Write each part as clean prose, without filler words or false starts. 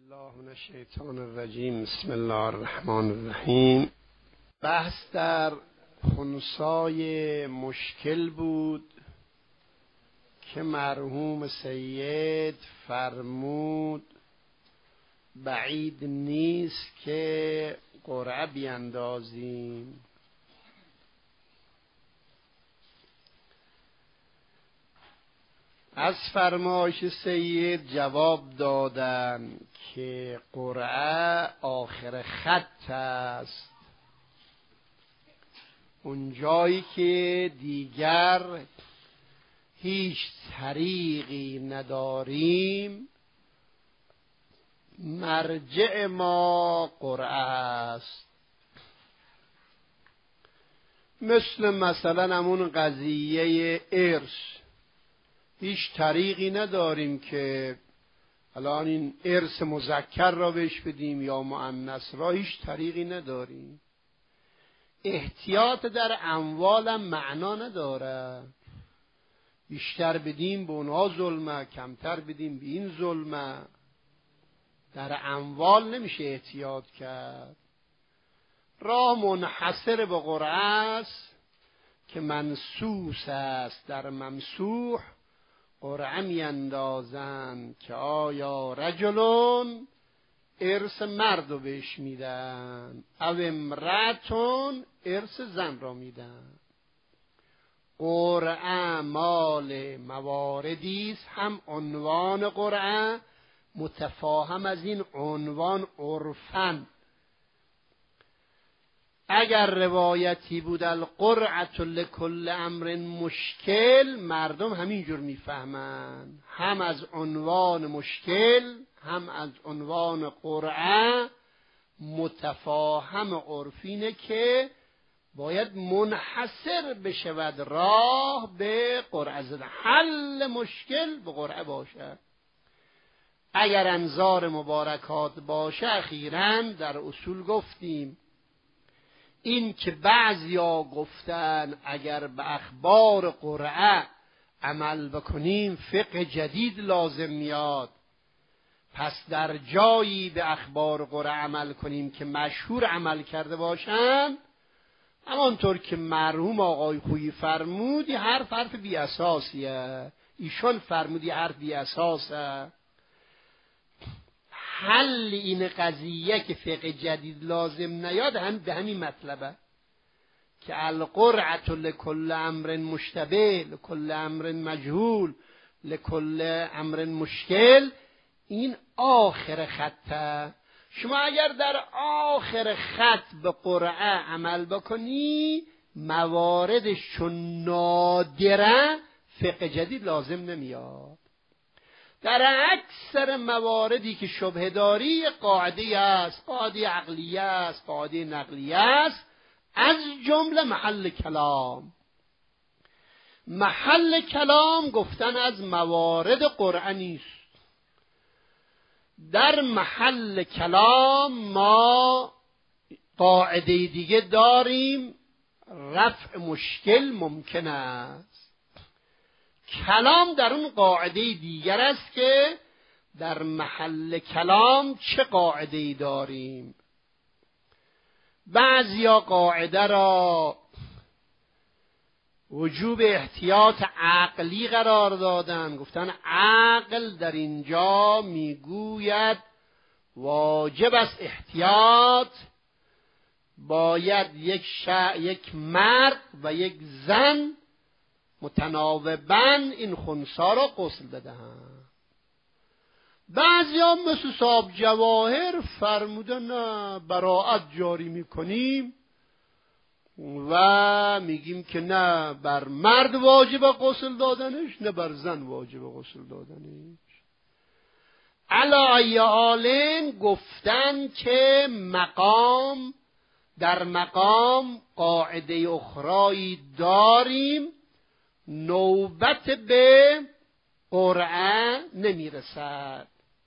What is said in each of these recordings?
الله من الشیطان الرجیم. بسم الله الرحمن الرحیم. بحث در خنثای مشکل بود که مرحوم سید فرمود بعید نیست که قرعه بیندازیم. از فرمایش سید جواب دادن که قرعه آخر خط است، اون جایی که دیگر هیچ طریقی نداریم مرجع ما قرعه است. مثلا همون قضیه ارث، هیچ طریقی نداریم که الان این ارث مذکر را بهش بدیم یا مؤنث را، هیچ طریقی نداریم. احتیاط در اموالم معنا نداره، بیشتر بدیم به اونها ظلمه، کمتر بدیم به این ظلمه. در اموال نمیشه احتیاط کرد. راه منحصر به قرعه است که منصوص است. در ممسوح قرعه میاندازن که آیا رجلون ارث مرد رو بهش میدن او امرأتون ارث زن را میدن. قرعه مال مواردی است، هم عنوان قرعه متفاهم از این عنوان عرفاً. اگر روایتی بود القرعة لکل امر مشکل، مردم همینجور میفهمن، هم از عنوان مشکل هم از عنوان قرعه متفاهم عرفینه که باید منحصر بشود راه به قرعه زدن، حل مشکل به قرعه باشه. اگر انظار مبارکات باشه، اخیراً در اصول گفتیم این که بعضیا گفتن اگر به اخبار قرعه عمل بکنیم فقه جدید لازم میاد، پس در جایی به اخبار قرعه عمل کنیم که مشهور عمل کرده باشن. همانطور که مرحوم آقای خویی فرمودی حرف بی اساسیه، ایشون فرمودی حرف بی اساسه. حل این قضیه که فقه جدید لازم نیاد هم به همین مطلبه که القرعة لکل امر مشتبه لکل امر مجهول لکل امر مشکل، این آخر خطه. شما اگر در آخر خط به قرعه عمل بکنی مواردش چون نادره فقه جدید لازم نمیاد. در اکثر مواردی که شبهه داری قاعده است، قاعده عقلیه است، قاعده نقلیه است، از جمله محل کلام. محل کلام گفتن از موارد قرعه نیست. در محل کلام ما قاعده دیگه داریم، رفع مشکل ممکن است. کلام در اون قاعده دیگر است که در محل کلام چه قاعده داریم. بعضیا قاعده را وجوب احتیاط عقلی قرار دادن، گفتن عقل در اینجا میگوید واجب است احتیاط، باید یک مرد و یک زن متناوباً این خنثا را غسل بدهند. بعضیا مثل صاحب جواهر فرمودن نه، براءت جاری میکنیم و میگیم که نه بر مرد واجب غسل دادنش نه بر زن واجب غسل دادنش. علی ای حال گفتن که در مقام قاعده اخرایی داریم، نوبت به قرعه نمیرسد.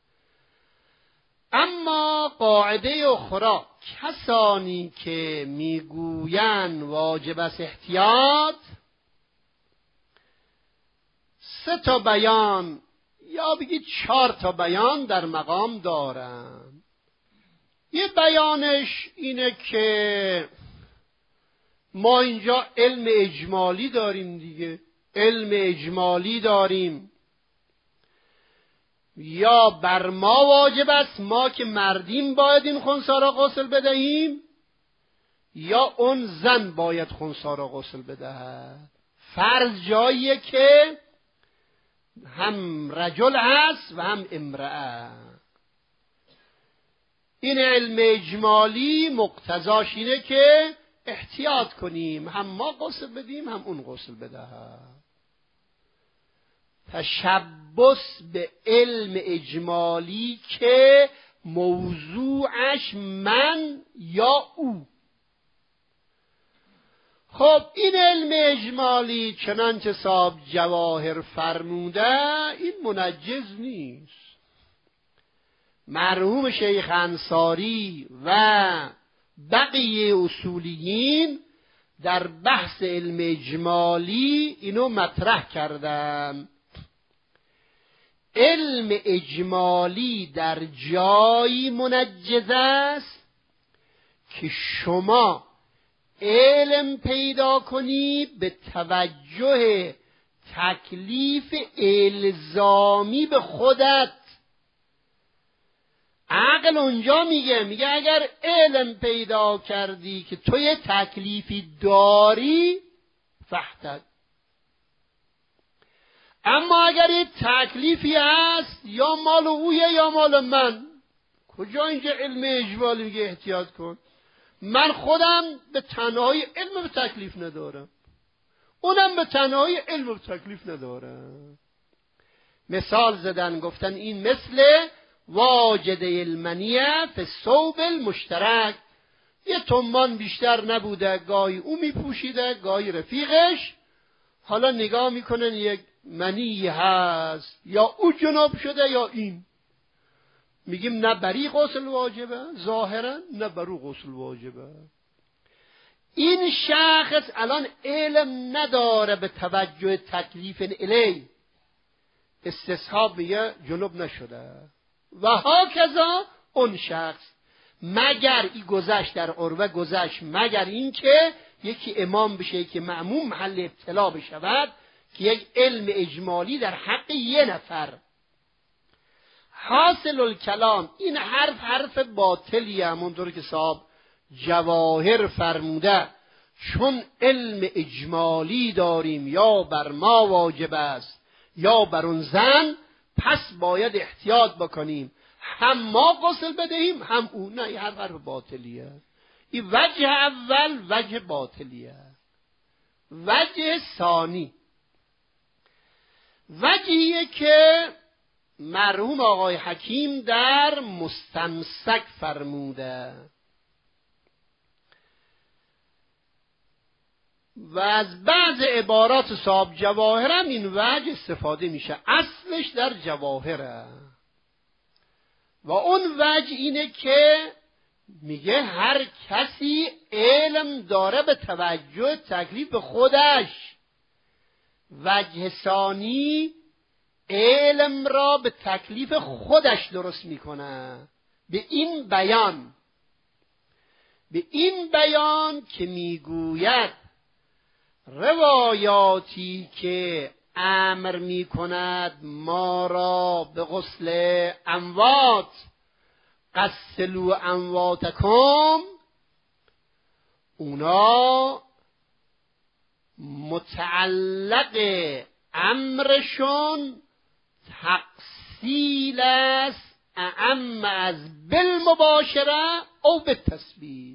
اما قاعده اخرى، کسانی که میگویند واجب است احتیاط، 3 بیان یا بگید 4 تا بیان در مقام دارم. یه بیانش اینه که ما اینجا علم اجمالی داریم دیگه، علم اجمالی داریم، یا بر ما واجب است ما که مردیم باید این خنثی را غسل بدهیم، یا اون زن باید خنثی را غسل بدهد. فرض جاییه که هم رجل هست و هم امرأه. این علم اجمالی مقتضاش اینه که احتیاط کنیم، هم ما غسل بدیم هم اون غسل بدهد. تشبث به علم اجمالی که موضوعش من یا او. خب این علم اجمالی چنانچه صاحب جواهر فرموده این منجز نیست. مرحوم شیخ انصاری و بقیه اصولیین در بحث علم اجمالی اینو مطرح کردن. علم اجمالی در جایی منجز است که شما علم پیدا کنی به توجه تکلیف الزامی به خودت. عقل اونجا میگه اگر علم پیدا کردی که تو یه تکلیفی داری فحتد، اما اگر یه تکلیفی هست یا مال اویه یا مال من، کجا اینجا علم اجمالی میگه احتیاط کن؟ من خودم به تنهایی علم به تکلیف ندارم، اونم به تنهایی علم به تکلیف ندارم. مثال زدن گفتن این مثل واجد المنیه فی الثوب المشترک. یه تومان بیشتر نبوده، گاهی او میپوشیده گاهی رفیقش، حالا نگاه میکنن یک منی هست، یا او جناب شده یا این. میگیم نه بری غسل واجبه ظاهرا، نه برو غسل واجبه. این شخص الان علم نداره به توجه تکلیف الی، استصحاب میگه جنوب نشده و هاکذا اون شخص، مگر این گذشت در عروه گذشت، مگر این که یکی امام بشه که مأموم محل ابتلا بشود، که یک علم اجمالی در حق یه نفر. حاصل الکلام این حرف باطلیه، همونطور که صاحب جواهر فرموده، چون علم اجمالی داریم یا بر ما واجب است یا بر اون زن، پس باید احتیاط بکنیم، هم ما غسل بدهیم هم او. نه، این حرف باطلیه. این وجه اول وجه باطلیه. وجه ثانی وجهیه که مرحوم آقای حکیم در مستمسک فرموده و از بعض عبارات صاحب جواهر هم این وجه استفاده میشه، اصلش در جواهره. و اون وجه اینه که میگه هر کسی علم داره به توجه تکلیف به خودش. وجه ثانی علم را به تکلیف خودش درست میکنه. به این بیان که میگوید روایاتی که امر میکند ما را به غسل اموات، غسلوا امواتکم، اونا متعلق امرشون تقسیل است، اعم از بالمباشره او بالتسبیب.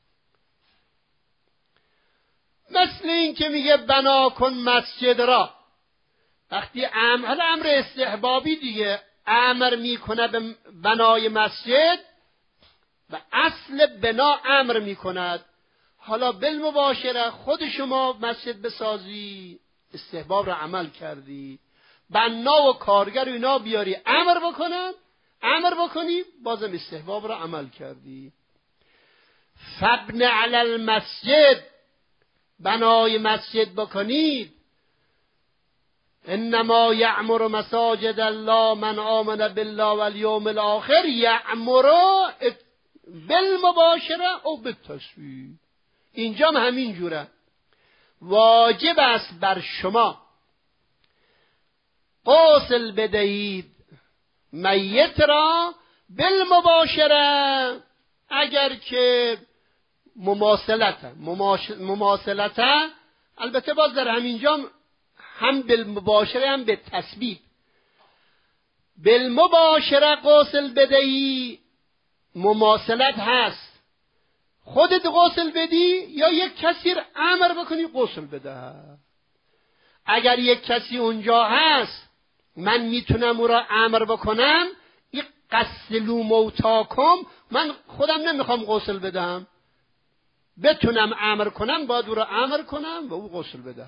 مثل این که میگه بنا کن مسجد را، وقتی امر استحبابی دیگه امر میکنه به بنای مسجد و اصل بنا امر میکند، حالا بالمباشره خود شما مسجد بسازی استحباب را عمل کردی، بنا و کارگر و اینا بیاری امر بکنی بازم استحباب را عمل کردی. فبن علی المسجد، بنای مسجد بکنید، انما یعمر مساجد الله من آمن بالله والیوم الاخر یعمر بالمباشره او بالتسبیح. اینجا هم همین جوره. واجب است بر شما غسل بدهید میت را بالمباشره، اگر که مماثلته البته باز در همینجا هم بالمباشره هم به تسبیب. بالمباشره غسل بدهی مماثلت هست، خودت غسل بدی یا یک کسی را امر بکنی غسل بده. اگر یک کسی اونجا هست من میتونم او را امر بکنم این غسلوا موتاکم، من خودم نمیخوام غسل بدم، بتونم امر کنم باید او را امر کنم و او غسل بده.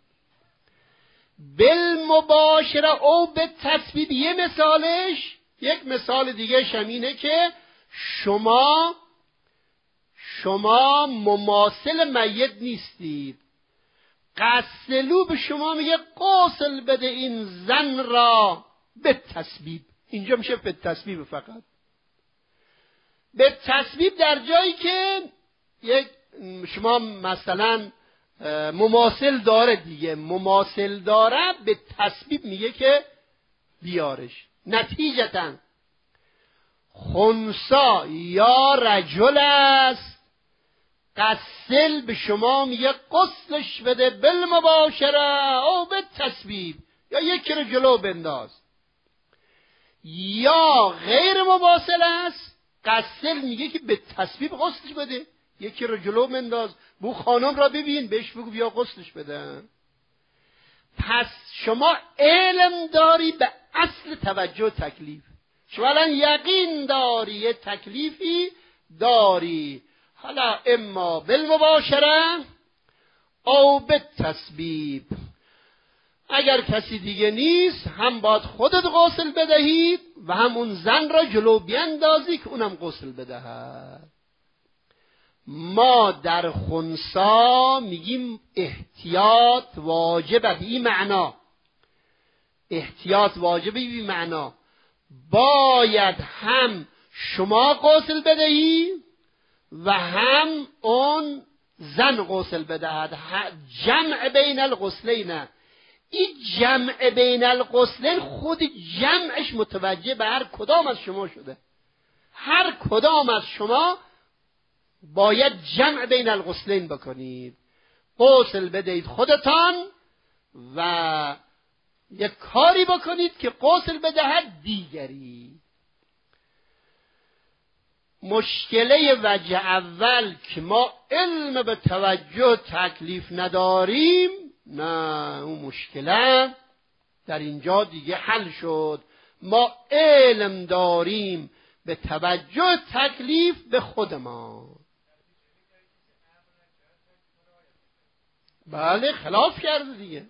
بالمباشره او به تسبیب. یه مثالش، یک مثال دیگه شمینه که شما مماثل میت نیستید. غسلو به شما میگه غسل بده این زن را به تسبیب. اینجا میشه به تسبیب، فقط به تسبیب در جایی که یک شما مثلا مماثل داره دیگه، مماثل داره به تسبیب میگه که بیارش. نتیجتا خنثی یا رجل است، غسل به شما میگه غسلش بده بالمباشره او به تسبیب، یا یکی رو جلو بنداز. یا غیر مماثل است، غسل میگه که به تسبیب غسلش بده، یکی رو جلو بنداز، بو خانم را ببین بهش بگو بیا غسلش بده. پس شما علم داری به اصل توجه تکلیف، شما الان یقین داری یه تکلیفی داری، حالا اما بالمباشره او بالتسبیب. اگر کسی دیگه نیست هم باید خودت غسل بدهید و هم اون زن را جلو بیندازی که اونم غسل بدهد. ما در خنثی میگیم احتیاط واجبه، این معنا احتیاط واجبه، این معنا باید هم شما غسل بدهی و هم اون زن غسل بدهد. جمع بین الغسلین، این جمع بین الغسلین خود جمعش متوجه به هر کدام از شما شده. هر کدام از شما باید جمع بین الغسلین بکنید، غسل بدهید خودتان و یک کاری بکنید که غسل بدهد دیگری. مشکله وجه اول که ما علم به توجه تکلیف نداریم، نه اون مشکله در اینجا دیگه حل شد. ما علم داریم به توجه تکلیف به خود ما. بله خلاف کرده دیگه.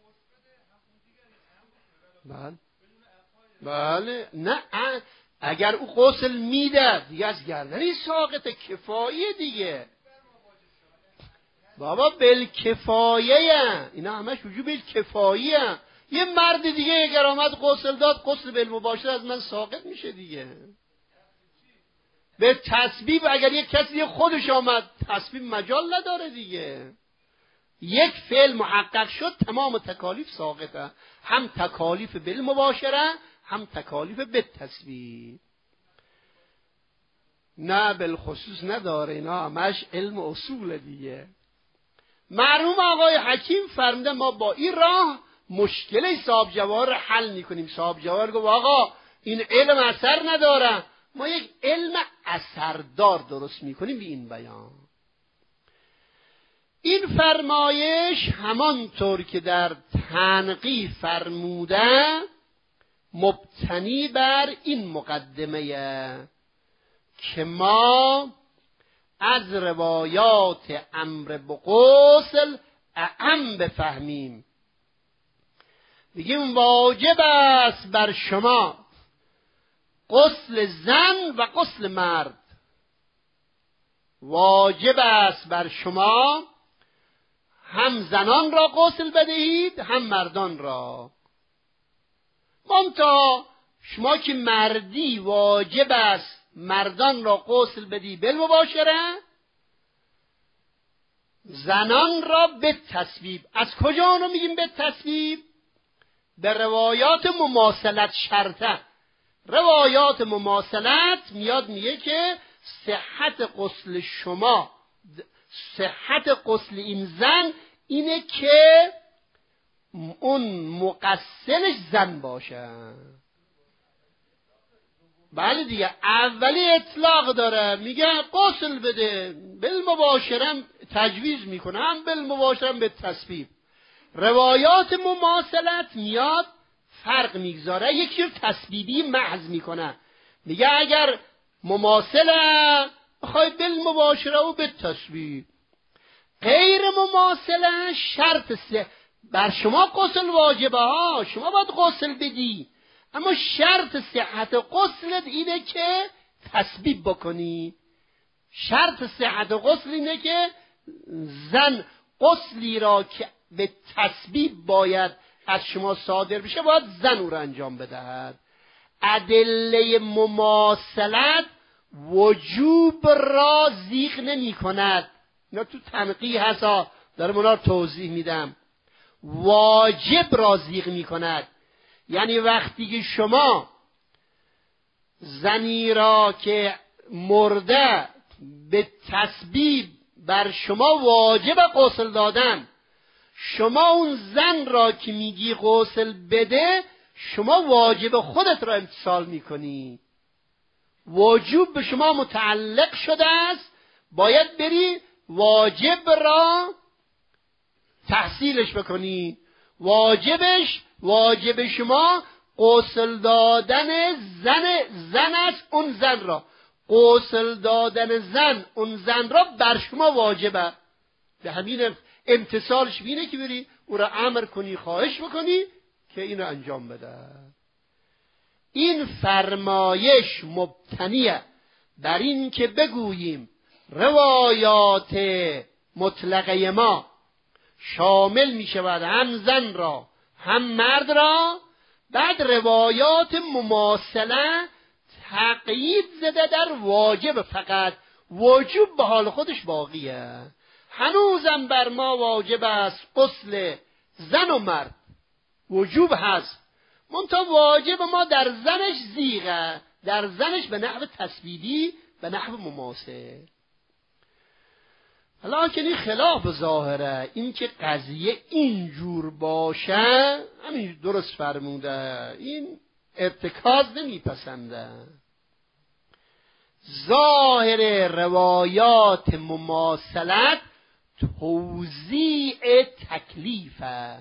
بله نه اگر او غسل میده دیگه از گردنی ساقط کفایه دیگه. بابا بالکفایه، اینا همش وجوب بالکفایه. یه مرد دیگه اگر آمد غسل داد، غسل بالمباشره از من ساقط میشه دیگه. به تسبیب اگر یک کسی خودش آمد، تسبیب مجال نداره دیگه. یک فعل محقق شد تمام تکالیف ساقطه، هم تکالیف بالمباشره هم تکالیف بالتسبیب. نه بالخصوص نداره، اینا همش علم اصول دیگه. مرحوم آقای حکیم فرموده ما با این راه مشکل صاحب جواهر رو حل میکنیم. صاحب جواهر گفت آقا این علم اثر نداره، ما یک علم اثردار درست میکنیم به این بیان. این فرمایش همانطور که در تنقیح فرموده مبتنی بر این مقدمه که ما از روایات امر به غسل اعم بفهمیم. بگیم واجب است بر شما غسل زن و غسل مرد، واجب است بر شما هم زنان را غسل بدهید هم مردان را. منتها شما که مردی واجب است مردان را غسل بدی بالمباشره، زنان را به تصویب. از کجا اونو میگیم به تصویب؟ به روایات مماثلت شرطه. روایات مماثلت میاد میگه که صحت غسل شما، صحت غسل این زن اینه که اون مغسلش زن باشه. بله دیگه، اولی اطلاق داره، میگه غسل بده، بالمباشرم تجویز میکنم، بالمباشرم به تصویب. روایات مماثلت میاد فرق میگذاره، یکی رو تصویبی محض میکنه، میگه اگر مماثله بخوای بالمباشره و به تصویب، غیر مماثله شرط بر شما غسل واجبه ها، شما باید غسل بدی، اما شرط صحت غسلت اینه که تصویب بکنی. شرط صحت غسل اینه که زن غسلی را که به تصویب باید از شما صادر بشه باید زن او را انجام بدهد. ادله مماثلت وجوب را زیغ نمی کند. اینا تو تنقیح هستا دارم اونا رو توضیح میدم. واجب را زیغ می کند، یعنی وقتی که شما زنی را که مرده به تصویب بر شما واجب غسل دادن، شما اون زن را که میگی غسل بده، شما واجب خودت را امتثال میکنی. وجوب به شما متعلق شده است، باید بری واجب را تحصیلش بکنی. واجب شما غسل دادن زن است، اون زن را غسل دادن اون زن را بر شما واجبه. به همین امتثالش بینه که بری او را امر کنی، خواهش بکنی که اینو انجام بده. این فرمایش مبتنیه بر این که بگوییم روایات مطلقه ما شامل می شود هم زن را هم مرد را، بعد روایات مماثله تقیید زده در واجب، فقط وجوب به حال خودش باقیه. هنوزم بر ما واجب است غسل زن و مرد، وجوب هست، منتها واجب ما در زنش زیغه، در زنش به نحو تصویبی، به نحو مماثل. لکن این خلاف ظاهره، این که قضیه اینجور باشه همین درست فرموده، این ارتکاز نمیپسنده. ظاهر روایات مماثلت توزیع تکلیفه.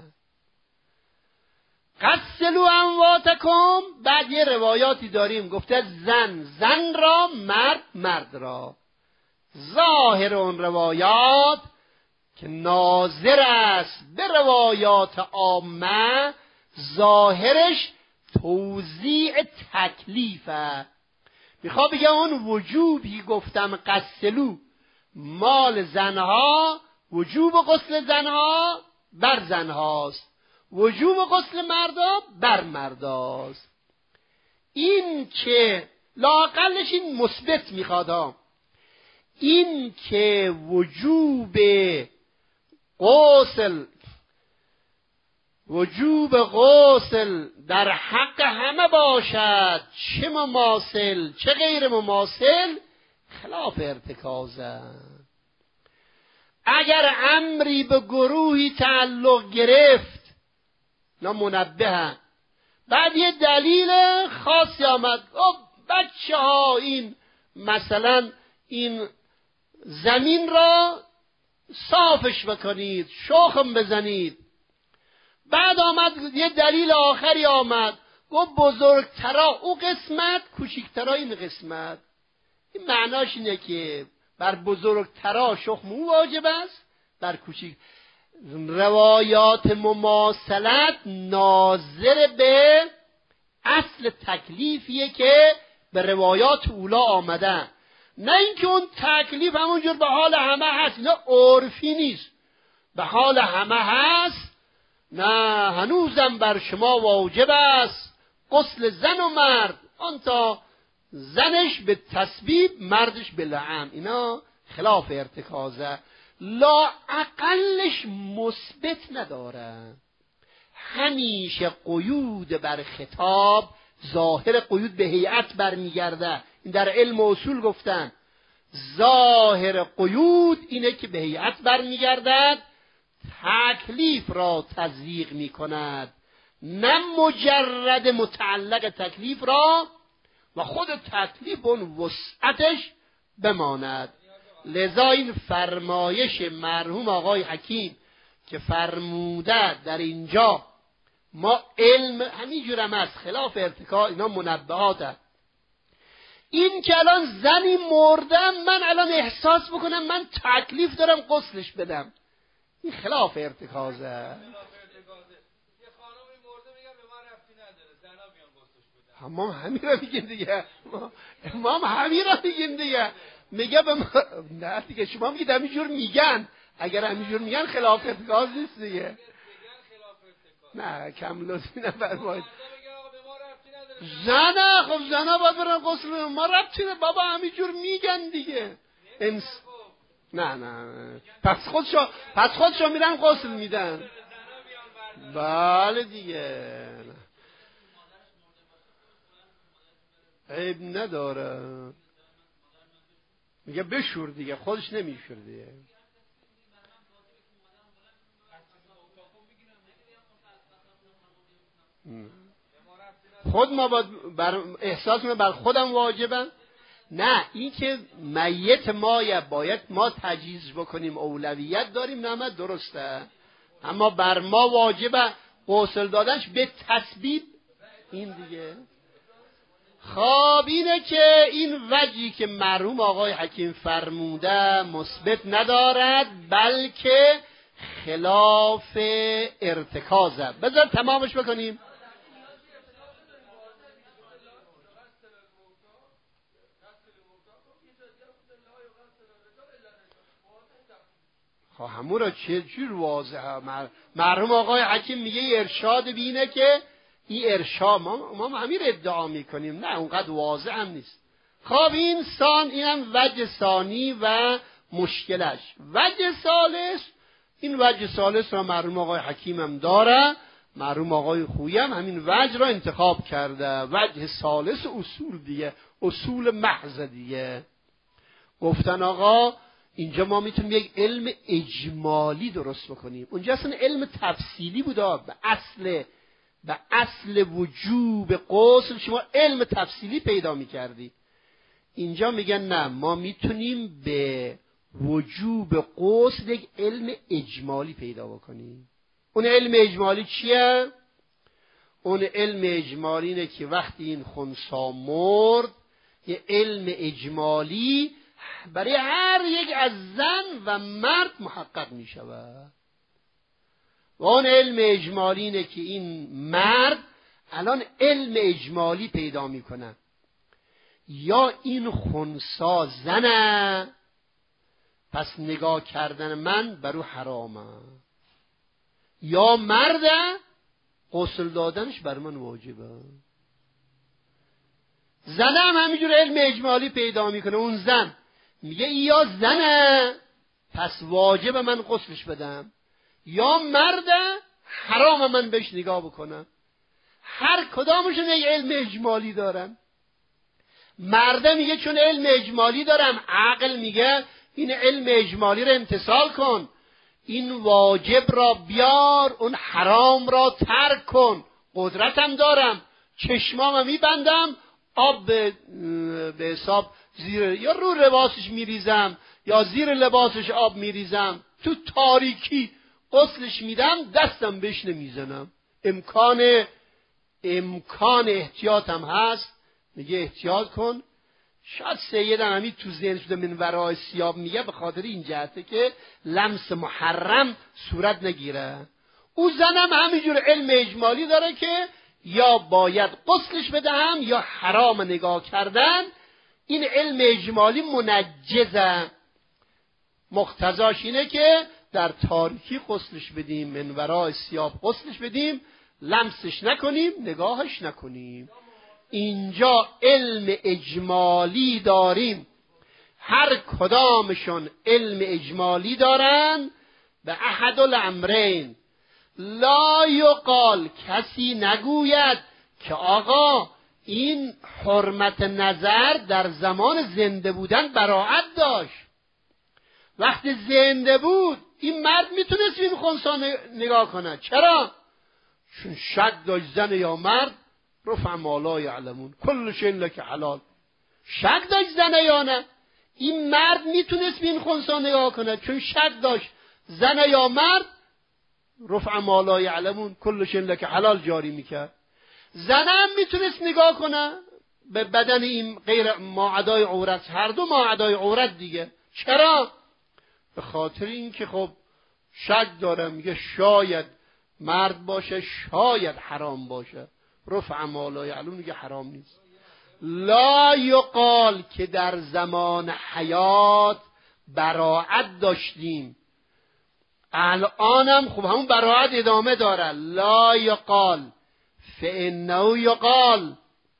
غسلوا امواتکم، بعد یه روایاتی داریم گفته زن را، مرد را. ظاهر اون روایات که ناظر است به روایات عامه، ظاهرش توزیع تکلیفه. میخواد بگه اون وجوبی گفتم غسلو مال زنها، وجوب غسل زنها بر زنهاست، وجوب غسل مردا بر مرداست. این که لااقلش این مثبت میخواد، این که وجوب غسل در حق همه باشد، چه مماثل چه غیر مماثل، خلاف ارتکازه. اگر امری به گروهی تعلق گرفت، نه منبه، بعد یه دلیل خاصی آمد، بچه ها این مثلا این زمین را صافش بکنید، شخم بزنید، بعد آمد یه دلیل آخری آمد گفت بزرگترا او قسمت، کوچکترا این قسمت. این معناش اینه که بر بزرگترا شخم او واجب است، بر کوچک. روایات مماثلت ناظر به اصل تکلیفیه که به روایات اولا آمدن، نه اینکه اون تکلیف همونجور به حال همه هست. اینا عرفی نیست، به حال همه هست. نه، هنوزم بر شما واجب است غسل زن و مرد، آن تا زنش به تسبیب مردش به لعن، اینا خلاف ارتکازه، لا اقلش مثبت نداره. همیشه قیود بر خطاب ظاهر قیود به هیئت برمیگرده. این در علم اصول گفتن ظاهر قیود اینه که به هیئت برمیگردد، تکلیف را تضییق میکند، نه مجرد متعلق تکلیف را و خود تکلیف اون وسعتش بماند. لذا این فرمایش مرحوم آقای حکیم که فرموده در اینجا ما علم همینجور هم از خلاف ارتکاز، اینا منبهات هست. این که الان زنی مردم من الان احساس بکنم من تکلیف دارم غسلش بدم، این خلاف ارتکازه. ما همین را میگیم دیگه، ما همین را میگیم دیگه، میگه به ما نه دیگه، شما میگید همینجور میگن، اگر همینجور میگن خلاف ارتکاز نیست دیگه. نه کم لطفی نفرمایید. زنه خب زنه باید برن غسل، ما ربطی نه بابا، همینجور میگن دیگه. نه پس خودشو میرن غسل میدن. بله دیگه عیب نداره، میگه بشور دیگه، خودش نمیشور دیگه. خود ما باید احساس کنیم بر خودم واجبم، نه این که میت باید ما تجهیز بکنیم، اولویت داریم، نه درسته، اما بر ما واجبه غسل دادنش به تسبیب. این دیگه خب اینه که این وجهی که مرحوم آقای حکیم فرموده مثبت ندارد بلکه خلاف ارتکازه. بذار تمامش بکنیم. خب همون را چه جور واضحه؟ مرحوم آقای حکیم میگه ارشاد بینه که این ارشاد ما همین ادعا میکنیم، نه اونقدر واضح هم نیست. خب اینم وجه ثانی و مشکلش. وجه ثالث، این وجه ثالث را مرحوم آقای حکیم هم داره، مرحوم آقای خویی هم همین وجه را انتخاب کرده. وجه ثالث اصول دیگه، اصول محض دیگه. گفتن آقا اینجا ما میتونیم یک علم اجمالی درست بکنیم، اونجا اصلا علم تفصیلی بوده، به اصل وجوب غسل شما علم تفصیلی پیدا میکردی. اینجا میگن نه، ما میتونیم به وجوب غسل یک علم اجمالی پیدا بکنیم. اون علم اجمالی چیه؟ اون علم اجمالی اینه که وقتی این خنثی مرد، یه علم اجمالی برای هر یک از زن و مرد محقق می شود. و اون علم اجمالی اینه که این مرد الان علم اجمالی پیدا می کنه، یا این خنثی زنه پس نگاه کردن من برو حرامه، یا مرده غسل دادنش بر من واجبه. زنه هم همینجور علم اجمالی پیدا میکنه، اون زن میگه یا زنه پس واجب من غسلش بدم، یا مرده حرام من بهش نگاه بکنم. هر کدامشون یک علم اجمالی دارن. مرده میگه چون علم اجمالی دارم، عقل میگه این علم اجمالی رو امتثال کن، این واجب را بیار، اون حرام را ترک کن. قدرتم دارم، چشمام میبندم، آب به حساب زیر یا رو لباسش میریزم یا زیر لباسش آب میریزم، تو تاریکی غسلش میدم، دستم بهش نمیزنم. امکان احتیاطم هست، میگه احتیاط کن. شاید سیدم همین تو ذهن شده من ورای ثیاب میگه به خاطر این جهته که لمس محرم صورت نگیره. او زنم همینجور علم اجمالی داره که یا باید غسلش بدهم یا حرام نگاه کردن. این علم اجمالی منجزه، مقتضاش اینه که در تاریکی غسلش بدیم، من ورای ثیاب غسلش بدیم، لمسش نکنیم، نگاهش نکنیم. اینجا علم اجمالی داریم، هر کدامشون علم اجمالی دارن. به احد الامرین لا یقال، کسی نگوید که آقا این حرمت نظر در زمان زنده بودن براعت داشت، وقتی زنده بود این مرد میتونست این خنثی نگاه کنه. چرا؟ چون شک داشت زن یا مرد. رفع ما لا یعلمون کل شیء لک حلال. شک داشت زن یا نه، این مرد میتونست این خنثی نگاه کنه چون شک داشت زن یا مرد. رفع ما لا یعلمون کل شیء لک حلال جاری میکرد. زن هم میتونست نگاه کنه به بدن این غیر ماعدای عورت، هر دو ماعدای عورت دیگه. چرا؟ به خاطر اینکه خب شک داره، میگه شاید مرد باشه، شاید حرام باشه. رفع ما لا یعلمون میگه حرام نیست. لا یقال که در زمان حیات براعت داشتیم، الانم خب همون براعت ادامه داره. لا یقال فانه یقال،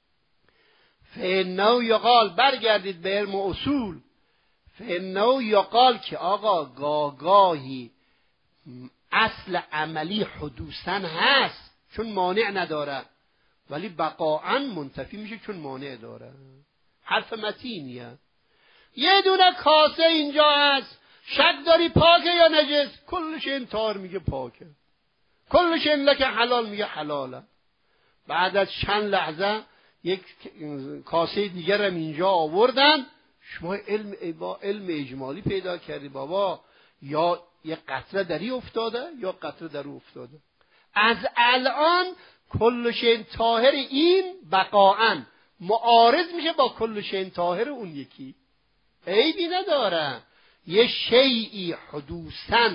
فانه یقال، برگردید به علم اصول. فانه یقال که آقا گاگاهی اصل عملی حدوثاً هست چون مانع نداره، ولی بقاعاً منتفی میشه چون مانع داره. حرف متینیه. یه دونه کاسه اینجا هست، شک داری پاکه یا نجس؟ کلش این تار میگه پاکه، کلش این لکه حلال میگه حلاله. بعد از چند لحظه یک کاسه دیگر هم اینجا آوردن، شما علم اجمالی پیدا کردی بابا، یا یه قطره دری افتاده یا قطره در او افتاده. از الان کل شیء طاهر این بقاعاً معارض میشه با کل شیء طاهر اون یکی. عیبی نداره یه شیئی حدوثاً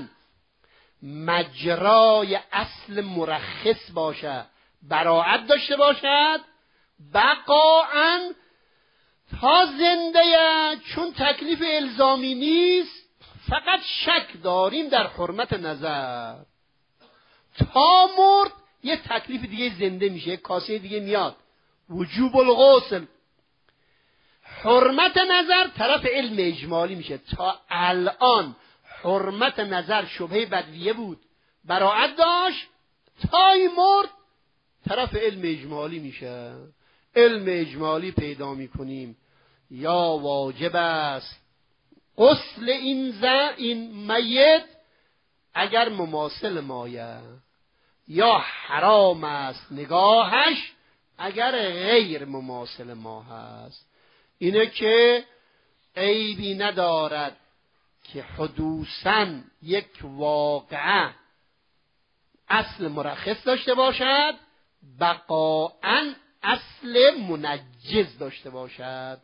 مجرای اصل مرخص باشه، براعت داشته باشد، بقاعاً تا زنده، چون تکلیف الزامی نیست، فقط شک داریم در حرمت نظر. تا مرد یه تکلیف دیگه زنده میشه، یه کاسه دیگه میاد، وجوب الغسل. حرمت نظر طرف علم اجمالی میشه. تا الان حرمت نظر شبهه بدویه بود، براعت داشت، تا این مرد طرف علم اجمالی میشه. علم اجمالی پیدا میکنیم. یا واجب است غسل این میت اگر مماثل مایه، یا حرام است نگاهش اگر غیر مماثل ما هست. اینه که عیبی ندارد که حدوثاً یک واقعه اصل مرخص داشته باشد، بقاعاً اصل منجز داشته باشد،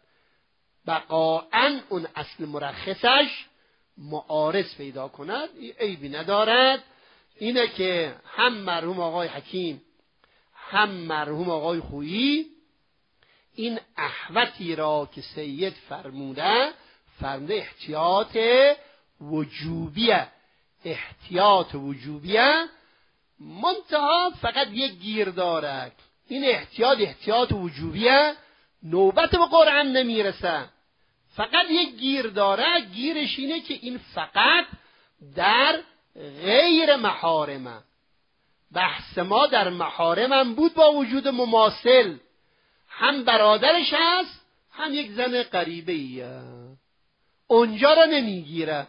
بقاعاً اون اصل مرخصش معارض پیدا کند. عیبی ندارد. اینه که هم مرحوم آقای حکیم هم مرحوم آقای خویی این احوتی را که سید فرموده احتیاط وجوبیه، احتیاط وجوبیه، منتها فقط یک گیر داره. این احتیاط وجوبیه، نوبت به قرآن نمیرسه، فقط یک گیر داره. گیرش اینه که این فقط در غیر محارمه. بحث ما در محارمم بود با وجود مماثل، هم برادرش هست هم یک زن غریبه ایه، اونجا را نمیگیره.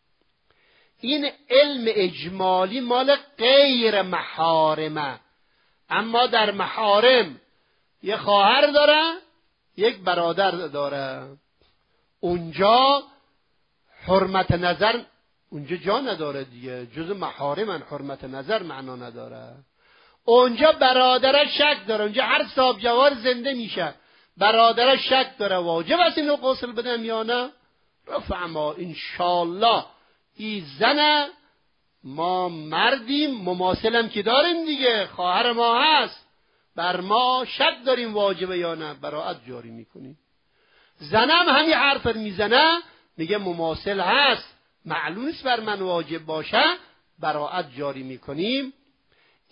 این علم اجمالی مال غیر محارمه. اما در محارم یک خواهر داره یک برادر داره، اونجا حرمت نظر اونجا جا نداره دیگه، جز محارمن، حرمت نظر معنا نداره. اونجا برادرش شک داره، اونجا هر صاحب جوار زنده میشه، برادرش شک داره واجب است اینو غسل بدم یا نه. رفع ما انشالله این زنه، ما مردیم، مماثلم که داریم دیگه، خواهر ما هست، بر ما شک داریم واجبه یا نه، براعت جاری میکنیم. زنم همین حرف میزنه، میگه مماثل هست، معلوم نیست بر من واجب باشه، براعت جاری میکنیم.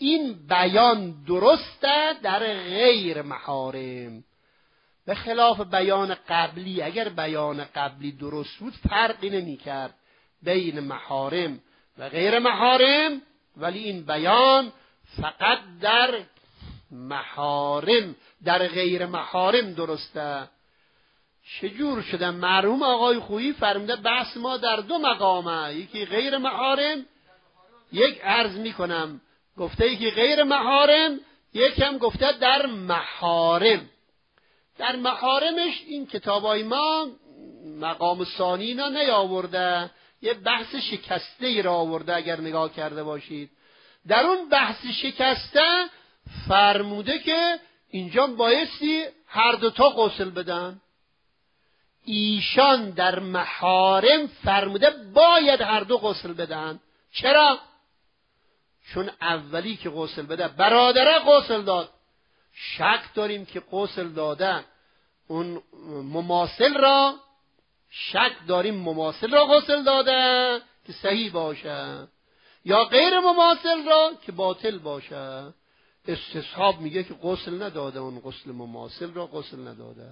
این بیان درسته در غیر محارم، به خلاف بیان قبلی. اگر بیان قبلی درست بود فرقی نمی کرد بین محارم و غیر محارم، ولی این بیان فقط در محارم، در غیر محارم درسته. چجور شده؟ مرحوم آقای خویی فرموده بحث ما در دو مقامه، یکی غیر محارم، یک عرض میکنم گفته یکی غیر محارم، یکم گفته در محارم. در محارمش این کتابای ما مقام ثانی اینا نیاورده، یه بحث شکسته ای را آورده. اگر نگاه کرده باشید در اون بحث شکسته فرموده که اینجا بایستی هر دوتا غسل بدن. ایشان در محارم فرموده باید هر دو غسل بدن. چرا؟ چون اولی که غسل بده برادره غسل داد، شک داریم که غسل داده اون مماثل را، شک داریم مماثل را غسل داده که صحیح باشه یا غیر مماثل را که باطل باشه. استصحاب میگه که غسل نداده، اون غسل مماثل را غسل نداده.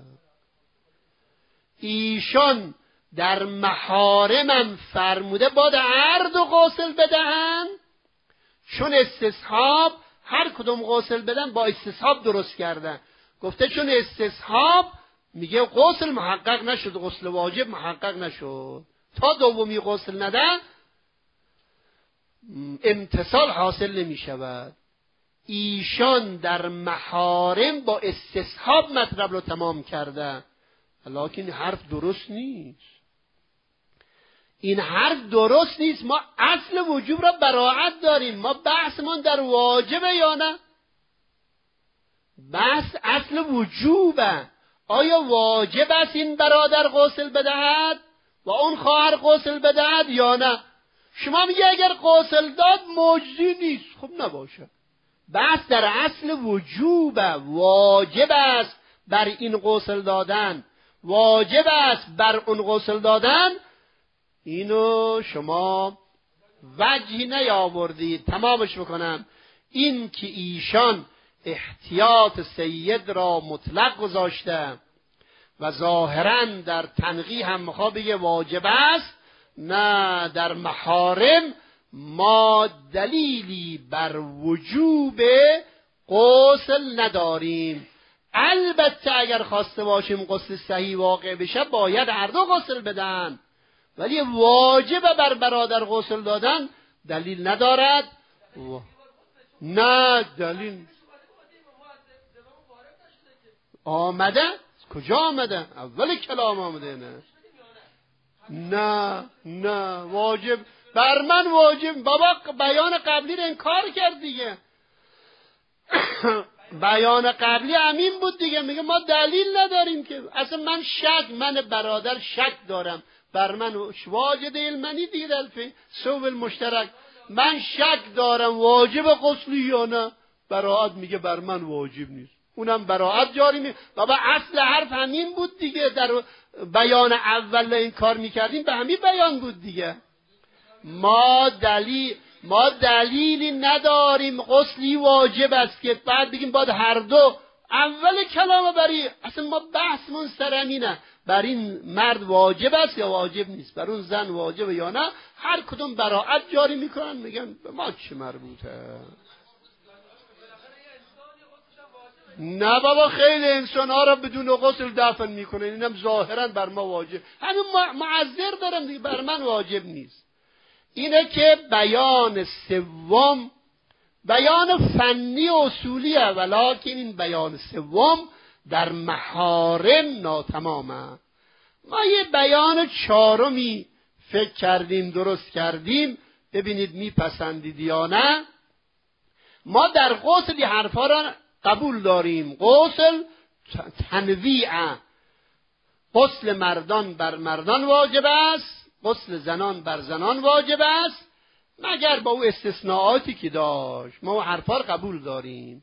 ایشان در محارمم فرموده باید هر دو غسل بدهن، چون استصحاب هر کدوم غسل بدن با استصحاب درست کردن. گفته چون استصحاب میگه غسل محقق نشد، غسل واجب محقق نشد، تا دومی غسل نده امتصال حاصل نمی شود. ایشان در محارم با استصحاب مطلب رو تمام کرده، لکن این حرف درست نیست. این حرف درست نیست. ما اصل وجوب را براعت داریم. ما بحثمون در واجبه یا نه؟ بحث اصل وجوبه. آیا واجب است این برادر غسل بدهد و اون خواهر غسل بدهد یا نه؟ شما میگه اگر غسل داد مجزی نیست. خب نباشه. بحث در اصل وجوبه. واجب است بر این غسل دادن، واجب است بر اون غسل دادن. اینو شما وجهی نیاوردید. تمامش بکنم. این که ایشان احتیاط سید را مطلق گذاشته و ظاهراً در تنقیح هم میخواد بگه واجب است، نه در محارم ما دلیلی بر وجوب غسل نداریم. البته اگر خواسته باشیم غسل صحیح واقع بشه باید هر دو غسل بدن، ولی واجب بر برادر غسل دادن دلیل ندارد. نه دلیل آمده؟ کجا آمده؟ اول کلام آمده. نه واجب بر من واجب. بابا بیان قبلی رو انکار کرد دیگه. بیان قبلی همین بود دیگه. میگه ما دلیل نداریم که اصلا من برادر شک دارم بر من واجد علمانی دیگه دلفی صوب المشترک من شک دارم واجب غسلی یا نه. براعت میگه بر من واجب نیست، اونم براعت جاری می. بابا اصل حرف همین بود دیگه. در بیان اول این کار میکردیم به همین بیان بود دیگه. ما دلیلی نداریم غسلی واجب است که بعد بگیم باید هر دو. اول کلام بری اصلا ما بحثمون سر همینه، بر این مرد واجب است یا واجب نیست، بر اون زن واجب یا نه. هر کدوم براعت جاری میکنن، میگن به ما چه مربوطه. نه بابا خیلی انسان ها را بدون غسل دفن میکنن، اینم ظاهرا بر ما واجب. همین معذر دارم دیگه، بر من واجب نیست. اینه که بیان سوم بیان فنی و اصولیه، ولکن این بیان سوم در محارم ناتمامه. ما یه بیان چهارمی فکر کردیم درست کردیم، ببینید میپسندید یا نه. ما در غسل این حرفا را قبول داریم. غسل تنویعه، غسل مردان بر مردان واجب است، غسل زنان بر زنان واجب است، مگر با او استثناءاتی که داشت. ما حرفا را قبول داریم.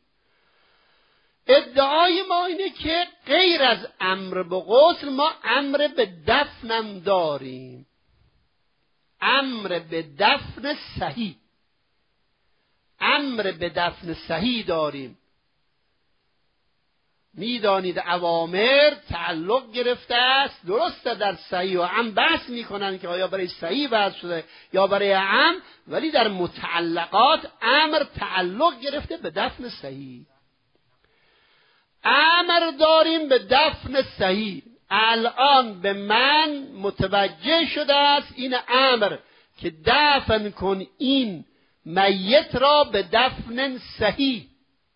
ادعای ما اینه که غیر از امر به غسل ما امر به دفنم داریم. امر به دفن صحیح. امر به دفن صحیح داریم. میدانید اوامر تعلق گرفته است، درسته در صحیح و عام بحث میکنن که آیا برای صحیح وضع شده یا برای عام، ولی در متعلقات امر تعلق گرفته به دفن صحیح. امر داریم به دفن صحیح. الان به من متوجه شده است این امر که دفن کن این میت را به دفن صحیح.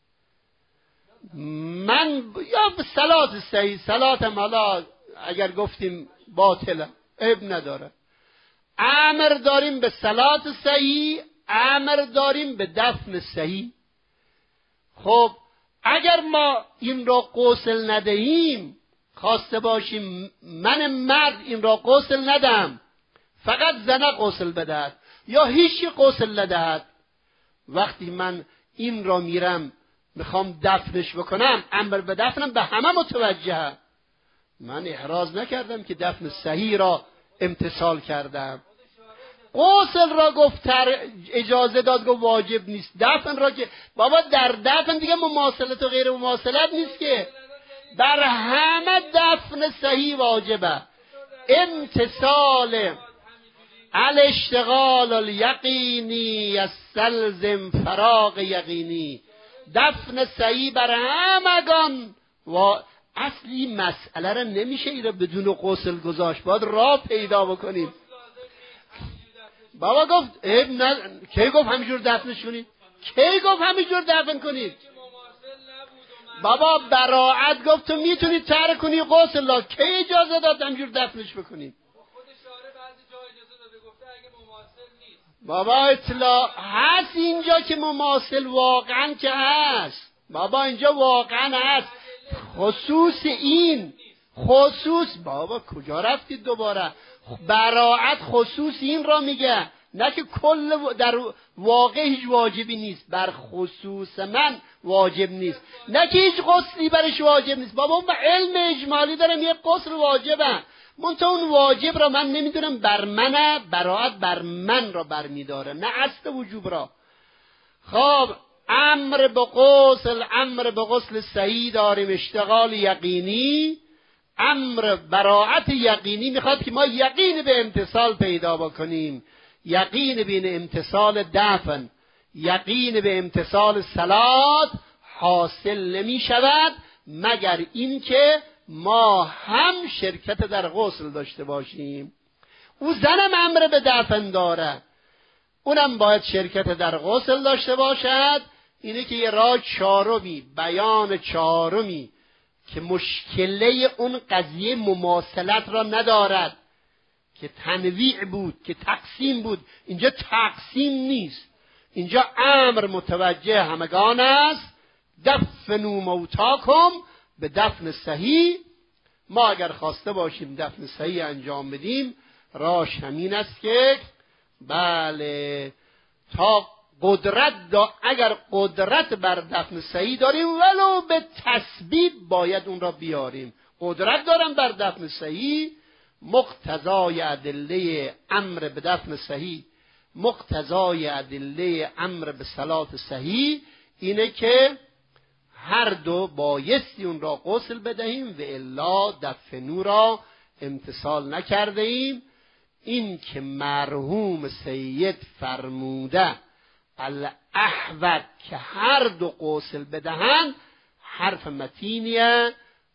من یا به صلات صحیح، صلات حالا اگر گفتیم باطله عیب نداره. امر داریم به صلات صحیح، امر داریم به دفن صحیح. خب اگر ما این را غسل ندهیم، خواسته باشیم من مرد این را غسل ندم، فقط زنه غسل بدهد یا هیچی غسل ندهد، وقتی من این را میرم میخوام دفنش بکنم، امر به دفنم به همه متوجه. من احراز نکردم که دفن صحیح را امتثال کردم. غسل را گفت اجازه داد، گفت واجب نیست. دفن را که بابا در دفن دیگه مماثلت و غیر مماثلت نیست که، بر همه دفن صحیح واجبه. امتثال الاشتغال الیقینی یستلزم فراغ یقینی. دفن صحیح بر همگان و اصلی مسئله را نمیشه این را بدون غسل گذاشت، باید راه پیدا بکنیم. بابا گفت کی گفت همینجور دفنش کنید؟ کی گفت همینجور دفن کنید؟ بابا براعت گفت تو میتونید ترک کنی غسل لا، کی اجازه داد همینجور دفنش بکنید؟ بابا اطلاع هست اینجا که مماثل واقعا که هست. بابا اینجا واقعا هست. خصوص بابا کجا رفتید دوباره؟ براعت خصوص این را میگه، نه که کل در واقع هیچ واجبی نیست. بر خصوص من واجب نیست، نه که هیچ غسلی برش واجب نیست. بابا اون علم اجمالی دارم یه غسل واجبه، منتها اون واجب را من نمیدونم بر منه، براعت بر من را برمیداره، نه اصل وجوب را. خب امر به غسل صحیح داریم، اشتغال یقینی، امر براعت یقینی میخواد که ما یقین به امتثال پیدا بکنیم. یقین به امتثال دفن، یقین به امتثال صلات حاصل نمی شود مگر اینکه ما هم شرکت در غسل داشته باشیم. او زنم امر به دفن داره، اونم باید شرکت در غسل داشته باشد. اینه که یه راه چهارمی، بیان چهارمی که مشکله اون قضیه مماثلت را ندارد، که تنویع بود، که تقسیم بود. اینجا تقسیم نیست، اینجا امر متوجه همگان است. دفنوا موتاکم به دفن صحیح. ما اگر خواسته باشیم دفن صحیح انجام بدیم، راش همین است که بله تا اگر قدرت بر دفن صحیح داریم ولو به تسبیب باید اون را بیاریم. قدرت دارم بر دفن صحیح، مقتضای ادله امر به دفن صحیح، مقتضای ادله امر به صلات صحیح اینه که هر دو بایستی اون را غسل بدهیم و الا دفنو را امتثال نکرده ایم. این که مرحوم سید فرموده الاحوط که هر دو غسل بدهند، حرف متینیه،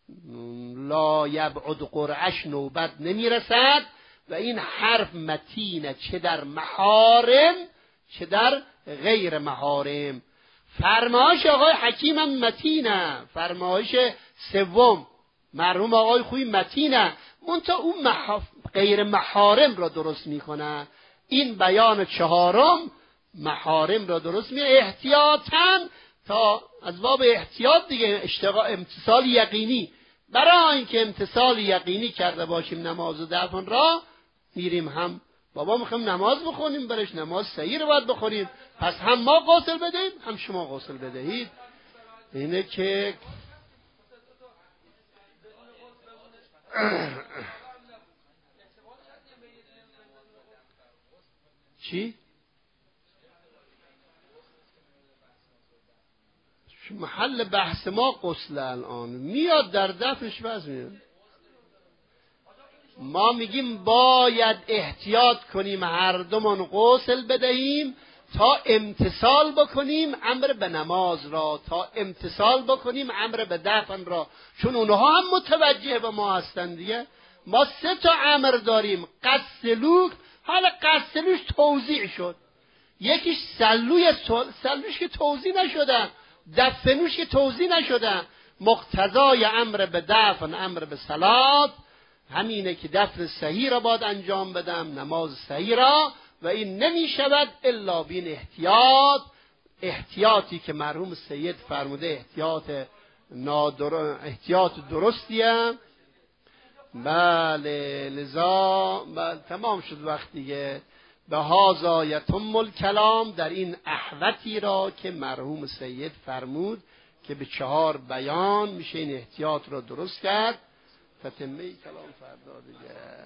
لا یبعد قرعش نوبت نمیرسد و این حرف متینه چه در محارم چه در غیر محارم. فرمایش آقای حکیم هم متینه، فرمایش سوم مرحوم آقای خوی متینه، منتها اون غیر محارم را درست میکنه. این بیان چهارم محارم را درست میکنه احتیاطاً، تا از باب احتیاط دیگه امتثال یقینی. برای اینکه امتثال یقینی کرده باشیم نماز و دفن را، میریم هم بابا میخوایم نماز بخونیم، برش نماز صحیح رو باید بخونیم، پس هم ما غسل بدهیم هم شما غسل بدهید. اینه که چی؟ محل بحث ما غسل الان میاد در دفنش وضع میاد. ما میگیم باید احتیاط کنیم هر دومان غسل بدهیم تا امتثال بکنیم امر به نماز را، تا امتثال بکنیم امر به دفن را، چون اونها هم متوجه به ما هستن دیگه. ما 3 امر داریم. غسلوک، حالا غسلوش توضیح شد، یکیش سلوش که توضیح نشدن، دفنوش که توضیح نشدن. مقتضای امر به دفن امر به صلات همینه که دفن صحیح را باید انجام بدم، نماز صحیح را، و این نمی شود الا بین احتیاطی که مرحوم سید فرموده احتیاط درستیه. بله لذا تمام شد وقت دیگه. به هذا یتم الکلام، در این احوطی را که مرحوم سید فرمود که به 4 بیان میشه این احتیاط را درست کرد. تتمه کلام فردا دیگه.